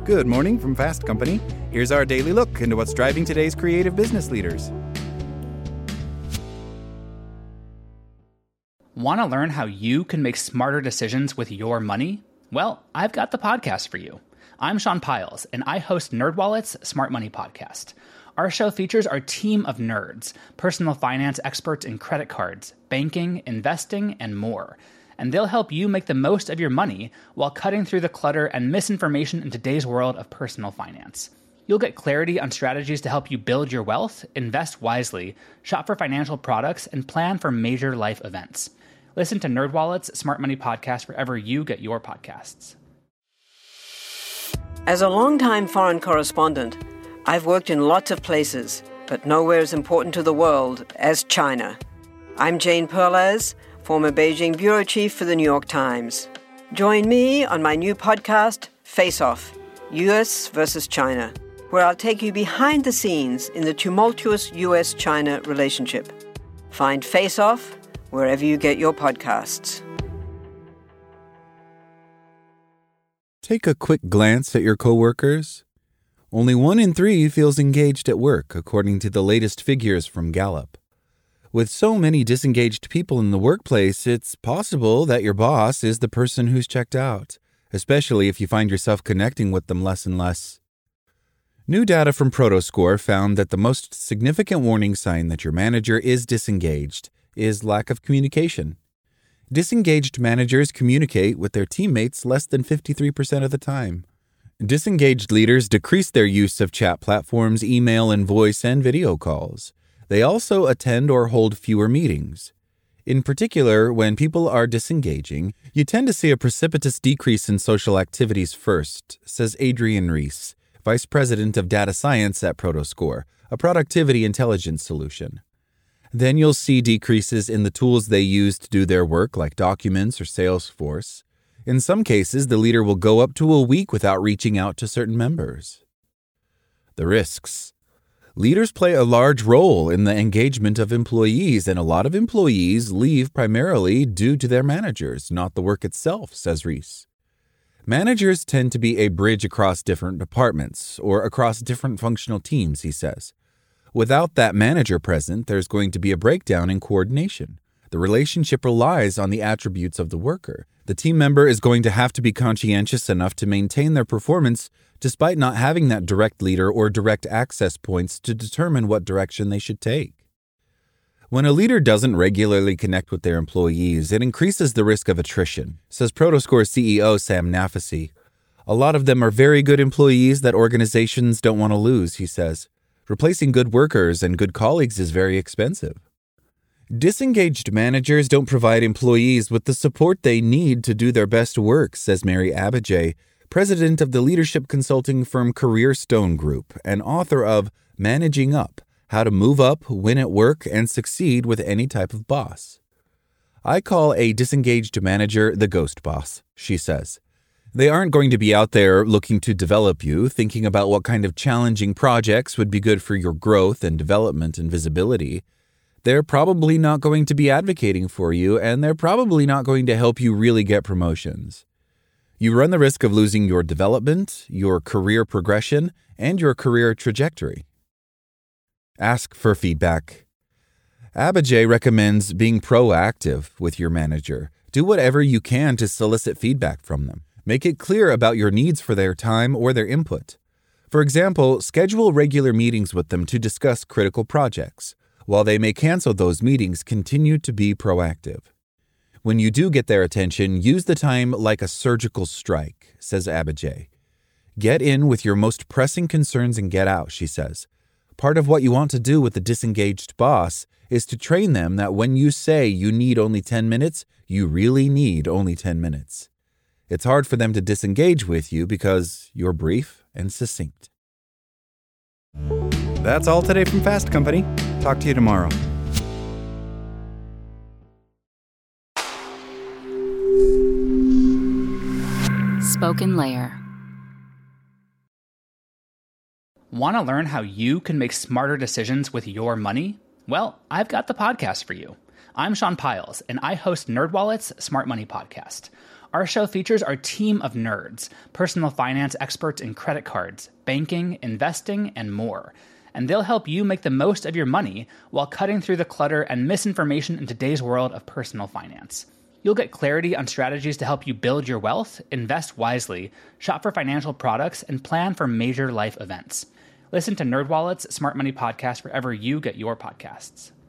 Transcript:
Good morning from Fast Company. Here's our daily look into what's driving today's creative business leaders. Want to learn how you can make smarter decisions with your money? Well, I've got the podcast for you. I'm Sean Piles, and I host NerdWallet's Smart Money Podcast. Our show features our team of nerds, personal finance experts in credit cards, banking, investing, and more. And they'll help you make the most of your money while cutting through the clutter and misinformation in today's world of personal finance. You'll get clarity on strategies to help you build your wealth, invest wisely, shop for financial products, and plan for major life events. Listen to NerdWallet's Smart Money Podcast wherever you get your podcasts. As a longtime foreign correspondent, I've worked in lots of places, but nowhere as important to the world as China. I'm Jane Perlez, former Beijing bureau chief for the New York Times. Join me on my new podcast, Face Off, U.S. versus China, where I'll take you behind the scenes in the tumultuous U.S.-China relationship. Find Face Off wherever you get your podcasts. Take a quick glance at your coworkers. Only 1 in 3 feels engaged at work, according to the latest figures from Gallup. With so many disengaged people in the workplace, it's possible that your boss is the person who's checked out, especially if you find yourself connecting with them less and less. New data from Protoscore found that the most significant warning sign that your manager is disengaged is lack of communication. Disengaged managers communicate with their teammates less than 53% of the time. Disengaged leaders decrease their use of chat platforms, email and voice and video calls. They also attend or hold fewer meetings. In particular, when people are disengaging, you tend to see a precipitous decrease in social activities first, says Adrian Reese, Vice President of Data Science at Protoscore, a productivity intelligence solution. Then you'll see decreases in the tools they use to do their work, like Documents or Salesforce. In some cases, the leader will go up to a week without reaching out to certain members. The risks. Leaders play a large role in the engagement of employees, and a lot of employees leave primarily due to their managers, not the work itself, says Reese. Managers tend to be a bridge across different departments or across different functional teams, he says. Without that manager present, there's going to be a breakdown in coordination. The relationship relies on the attributes of the worker. The team member is going to have to be conscientious enough to maintain their performance despite not having that direct leader or direct access points to determine what direction they should take. When a leader doesn't regularly connect with their employees, it increases the risk of attrition, says Protoscore CEO Sam Nafisi. A lot of them are very good employees that organizations don't want to lose, he says. Replacing good workers and good colleagues is very expensive. Disengaged managers don't provide employees with the support they need to do their best work, says Mary Abijay, president of the leadership consulting firm Career Stone Group and author of Managing Up, How to Move Up, Win at Work, and Succeed with Any Type of Boss. I call a disengaged manager the ghost boss, she says. They aren't going to be out there looking to develop you, thinking about what kind of challenging projects would be good for your growth and development and visibility. They're probably not going to be advocating for you, and they're probably not going to help you really get promotions. You run the risk of losing your development, your career progression, and your career trajectory. Ask for feedback. Abijay recommends being proactive with your manager. Do whatever you can to solicit feedback from them. Make it clear about your needs for their time or their input. For example, schedule regular meetings with them to discuss critical projects. While they may cancel those meetings, continue to be proactive. When you do get their attention, use the time like a surgical strike, says Abijay. Get in with your most pressing concerns and get out, she says. Part of what you want to do with the disengaged boss is to train them that when you say you need only 10 minutes, you really need only 10 minutes. It's hard for them to disengage with you because you're brief and succinct. That's all today from Fast Company. Talk to you tomorrow. Spoken Layer. Want to learn how you can make smarter decisions with your money? Well, I've got the podcast for you. I'm Sean Piles, and I host NerdWallet's Smart Money Podcast. Our show features our team of nerds, personal finance experts in credit cards, banking, investing, and more. And they'll help you make the most of your money while cutting through the clutter and misinformation in today's world of personal finance. You'll get clarity on strategies to help you build your wealth, invest wisely, shop for financial products, and plan for major life events. Listen to NerdWallet's Smart Money Podcast wherever you get your podcasts.